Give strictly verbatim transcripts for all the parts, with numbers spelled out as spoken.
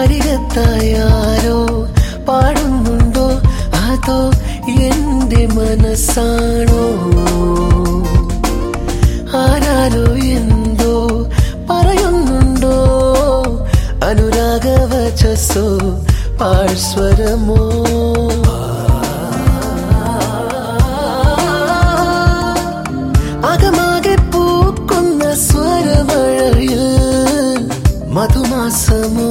അരികത്തായാരോ പാടുന്നുണ്ടോ അതോ എന്റെ മനസ്സാണോ? ആരാരോ എന്തോ പറയുന്നുണ്ടോ അനുരാഗവചസ്സോ പാഴ്സ്വരമോ? അകമാകെ പൂക്കുന്ന സ്വരമഴയിൽ മധുമാസമോ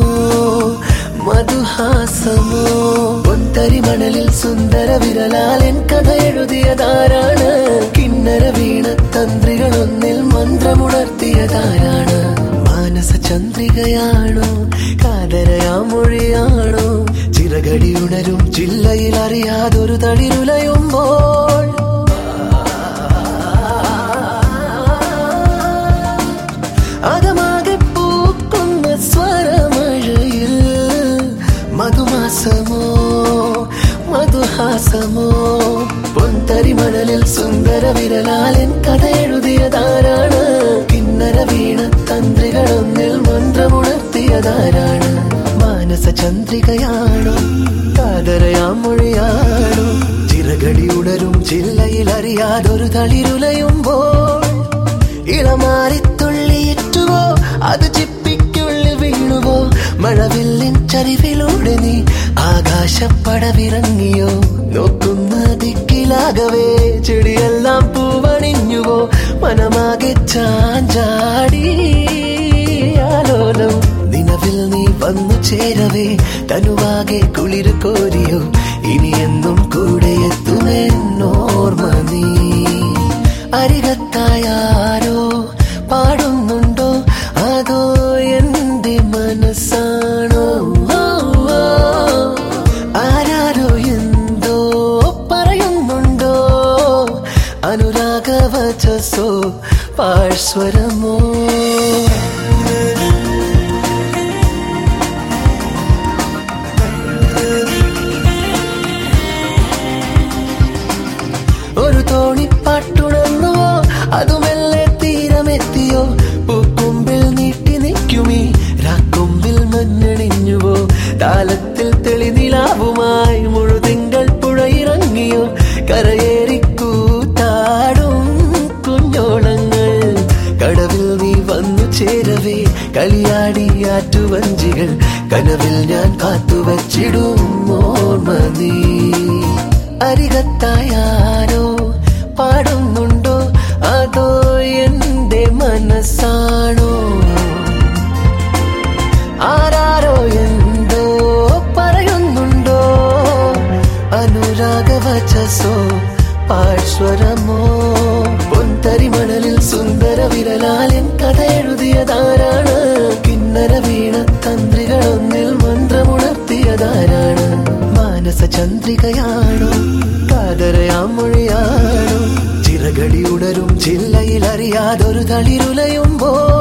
മധുഹാസമോ? പൊന്തരി മണലിൽ സുന്ദര വിരലാലൻ കഥ എഴുതിയതാരാണ്? കിന്നര വീണ തന്ത്രികളൊന്നിൽ മന്ത്രമുണർത്തിയതാരാണ്? മാനസ ചന്ദ്രികയാണോ കാതരയാമൊഴിയാണോ? ചിറകടി ഉണരും ജില്ലയിൽ അറിയാതൊരു തളിരുലയുമ്പോൾ അകമാകെ പൂക്കുന്ന സ്വരമഴയിൽ മധുമാസമോ മധുഹാസമോ? പൊന്തരി മണലിൽ സുന്ദര വിരലാലൻ കഥ എഴുതിയതാരാണ്? കിന്നര വീണ തന്ത്രികളൊന്നിൽ മന്ത്രമുണർത്തിയതാരാണ്? മാനസ ചന്ദ്രികയാണോ കാതരയാമൊഴിയാണോ? ചിറകടി ഉണരും ജില്ലയിൽ അറിയാതൊരു തളിരുലയുമ്പോൾ ഇളമാരിത്തുള്ളിയിട്ടുവോ അത് ചിപ്പിക്കുള്ളിൽ വീണുവോ? മഴവില്ലിൻ ചരിവിലൂടെ നീ ആകാശപ്പടവിറങ്ങിയോ? നോക്കുന്ന ദിക്കിലാകവേ ചെടിയെല്ലാം പൂവണിഞ്ഞുവോ? മനമാകെ ചാഞ്ചാടി ആലോലം നിലവിൽ നീ വന്നു ചേരവേ തനുവാകെ കുളിര് കോരിയോ? ഇനിയെന്നും കൂടെ എത്തുമെന്നോർമ്മ നീ. അരികത്തായാരോ പാടുന്നുണ്ടോ അതോ എന്റെ മനസ്സാണോ? ആരാരോ എന്തോ പറയുന്നുണ്ടോ അനുരാഗവചസ്സോ പാഴ്സ്വരമോ? ഒരു തോണിപ്പാട്ടുണർന്നുവോ അതുമെല്ലെ തീരമെത്തിയോ? പൂക്കൊമ്പിൽ നീട്ടി നിൽക്കുമീ രാക്കൊമ്പിൽ മഞ്ഞണിഞ്ഞുവോ? താലത്തിൽ തെളിനിലാവുമായി മുഴുതിങ്കൾ പുഴയിറങ്ങിയോ? കരയേറിക്കൂത്താടും കുഞ്ഞോളങ്ങൾ കടവിൽ നീ വന്നു ചേരവേ കളിയാടിയാറ്റുവഞ്ചികൾ കനവിൽ ഞാൻ കാത്തുവച്ചിടും ഓർമ്മ നീ. അരികത്തായാരോ പാടുന്നുണ്ടോ അതോ എന്റെ മനസ്സാണോ? ആരാരോ എന്തോ പറയുന്നുണ്ടോ അനുരാഗവചസ്സോ പാഴ്സ്വരമോ? പൊന്തരി മണലിൽ സുന്ദര വിരലാലൻ കഥ എഴുതിയതാരാണ്? കിന്നര വീണ തന്ത്രികളൊന്നിൽ മന്ത്രമുണർത്തിയതാരാണ്? മാനസ ചന്ദ്രികയാണോ കാതരയാമൊഴിയാണോ? ചിറകടി ഉണരും ജില്ലയിൽ അറിയാതൊരു തളിരുലയുമ്പോൾ